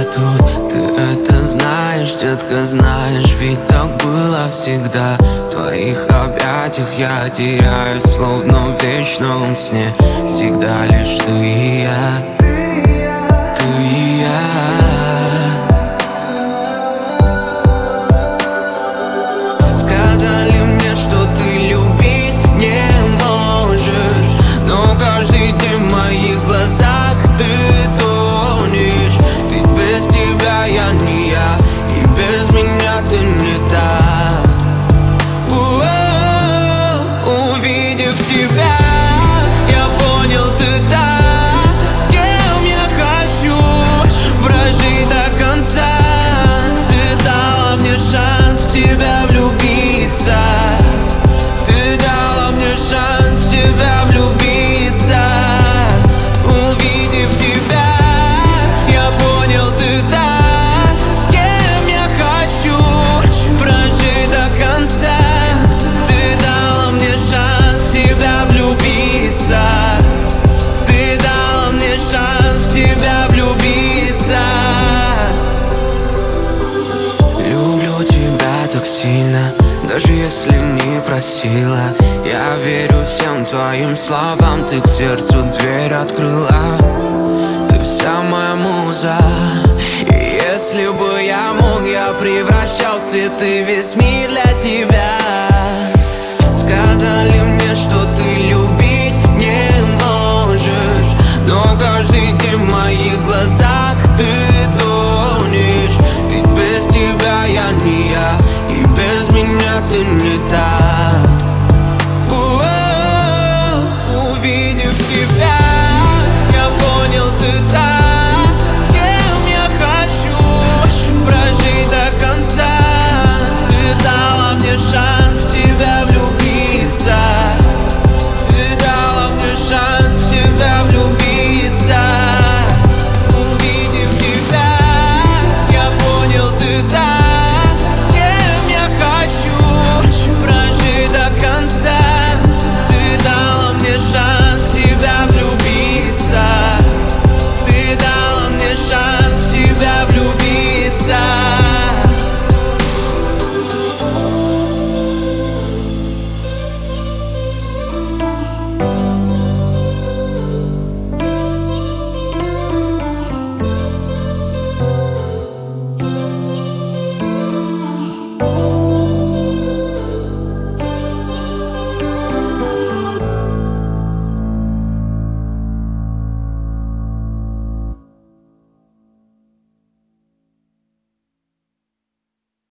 тут. Ты это знаешь, детка, знаешь, ведь так было всегда. В твоих объятиях я теряюсь, словно в вечном сне. Всегда лишь ты и я, ты и я. Сказали мне, что ты любить не можешь, но каждый день в моих глазах ты тонешь. Ведь без тебя я не я, и без меня ты не та. Увидев тебя, я понял, ты та, с кем я хочу прожить до конца. Ты дала мне шанс в тебя влюбиться. Ты дала мне шанс в тебя влюбиться. Увидев тебя, я понял, ты та, с кем я хочу прожить до конца. Ты дала мне шанс в тебя влюбиться. Ты дала мне шанс в тебя влюбиться. Люблю тебя так сильно, даже если не просила. Я верю всем твоим словам, ты к сердцу дверь открыла. Ты вся моя муза, и если бы я мог, я превращал в цветы весь мир для тебя.